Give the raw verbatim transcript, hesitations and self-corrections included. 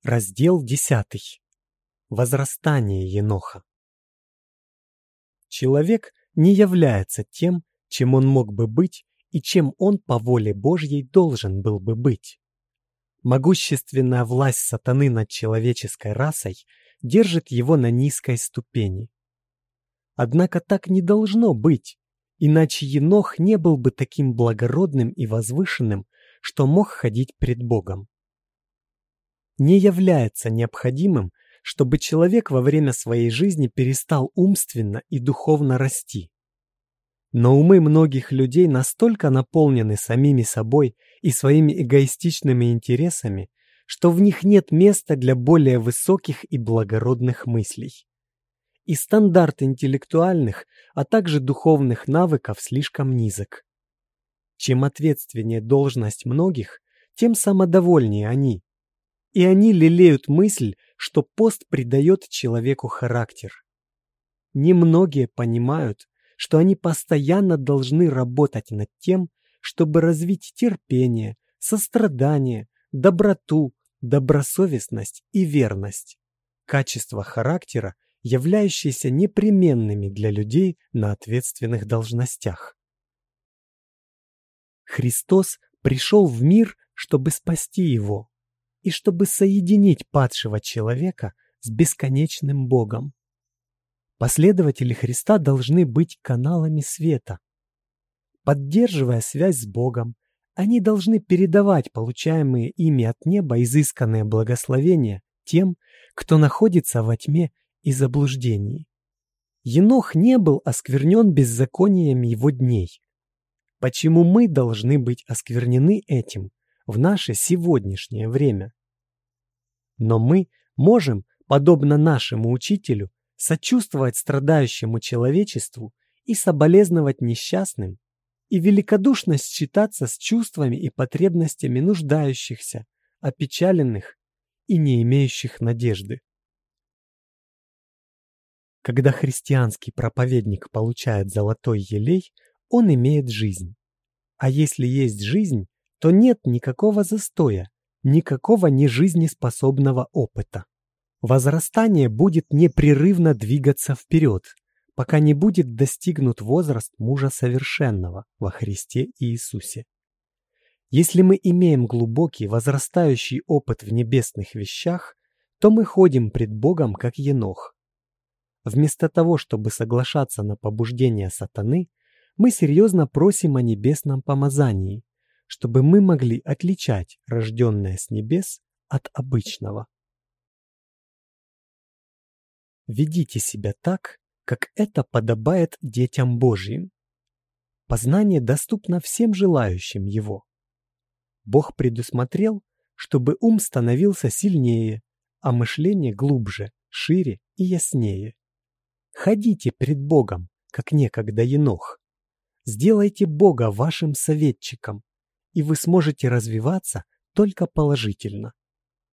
Раздел десятый. Возрастание Еноха. Человек не является тем, чем он мог бы быть и чем он по воле Божьей должен был бы быть. Могущественная власть сатаны над человеческой расой держит его на низкой ступени. Однако так не должно быть, иначе Енох не был бы таким благородным и возвышенным, что мог ходить пред Богом. Не является необходимым, чтобы человек во время своей жизни перестал умственно и духовно расти. Но умы многих людей настолько наполнены самими собой и своими эгоистичными интересами, что в них нет места для более высоких и благородных мыслей. И стандарт интеллектуальных, а также духовных навыков слишком низок. Чем ответственнее должность многих, тем самодовольнее они. И они лелеют мысль, что пост придает человеку характер. Немногие понимают, что они постоянно должны работать над тем, чтобы развить терпение, сострадание, доброту, добросовестность и верность. Качества характера, являющиеся непременными для людей на ответственных должностях. Христос пришел в мир, чтобы спасти его и чтобы соединить падшего человека с бесконечным Богом. Последователи Христа должны быть каналами света. Поддерживая связь с Богом, они должны передавать получаемые ими от неба изысканные благословения тем, кто находится во тьме и заблуждении. Енох не был осквернен беззакониями его дней. Почему мы должны быть осквернены этим в наше сегодняшнее время? Но мы можем, подобно нашему учителю, сочувствовать страдающему человечеству и соболезновать несчастным, и великодушно считаться с чувствами и потребностями нуждающихся, опечаленных и не имеющих надежды. Когда христианский проповедник получает золотой елей, он имеет жизнь. А если есть жизнь, то нет никакого застоя, никакого нежизнеспособного опыта. Возрастание будет непрерывно двигаться вперед, пока не будет достигнут возраст мужа совершенного во Христе Иисусе. Если мы имеем глубокий возрастающий опыт в небесных вещах, то мы ходим пред Богом как Енох. Вместо того, чтобы соглашаться на побуждение сатаны, мы серьезно просим о небесном помазании, чтобы мы могли отличать рожденное с небес от обычного. Ведите себя так, как это подобает детям Божьим. Познание доступно всем желающим его. Бог предусмотрел, чтобы ум становился сильнее, а мышление глубже, шире и яснее. Ходите пред Богом, как некогда Енох. Сделайте Бога вашим советчиком, и вы сможете развиваться только положительно.